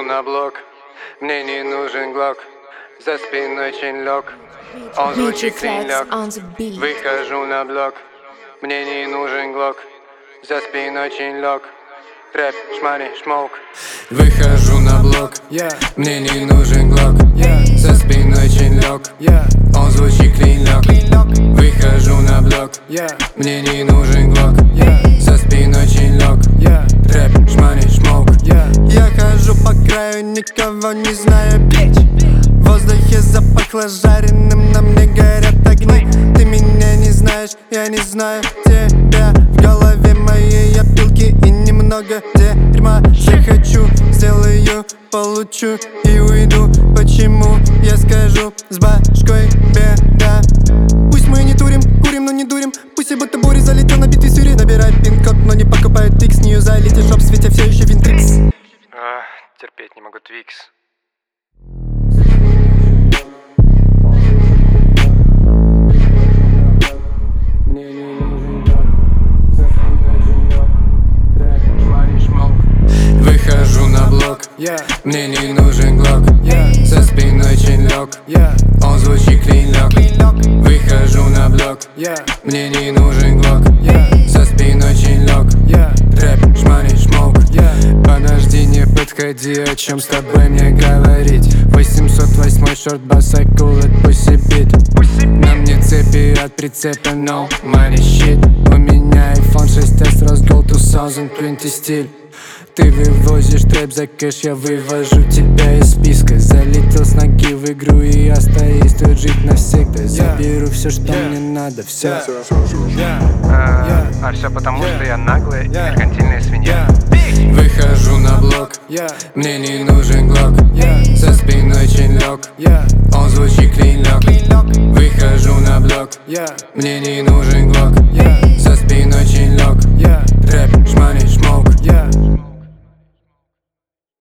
на блок, мне не нужен глок, за спиной чейн лёг, он звучит клин лёг. Выхожу на блок, мне не нужен глок, за спиной чейн лёг, трэп, шмани, шмоук. Выхожу на блок, мне не нужен глок, за спиной чейн лёг, он звучит клин лёг. Выхожу на блок, мне не нужен глок, за спиной чейн лёг, трэп, шмани, шмоук. Я хожу по краю, никого не знаю, бич. В воздухе запахло жареным, на мне горят огни. Ты меня не знаешь, я не знаю тебя. В голове моей опилки и немного дерьма. Захочу, сделаю, получу и уйду. Почему, я скажу, с башкой беда. Пусть мы не турим, курим, но не дурим. Пусть я будто буря залетел на битый сюри. Набирай пин-код, но не покупаю тикс. Нью залетишь, об свете все еще винтрикс. Терпеть не могу твикс. Выхожу на блок, мне не нужен глок, за спиной чейн лёг, он звучит клин лёг. Выхожу на блок, мне не нужен глок, за спиной чейн лёг, трэп, шмани, шмоук. Подожди, не подходи, о чем с тобой мне говорить. 808 шорт, баса, кулет, пусть бит. На мне цепи от прицепа, no money shit. У меня iPhone 6s, Rose Gold 2020 стиль. Ты вывозишь трэп за кэш, я вывожу тебя из списка. Залетел с ноги в игру, и остаюсь тут жить навсегда. Заберу все, что мне надо, все. А все потому, что я наглая и меркантильная свинья. Выхожу на блок, мне не нужен глок, за спиной чейн лёг, он звучит клин лёг. Выхожу на блок, мне не нужен глок, за спиной чейн лёг, трэп, шмани, шмоук.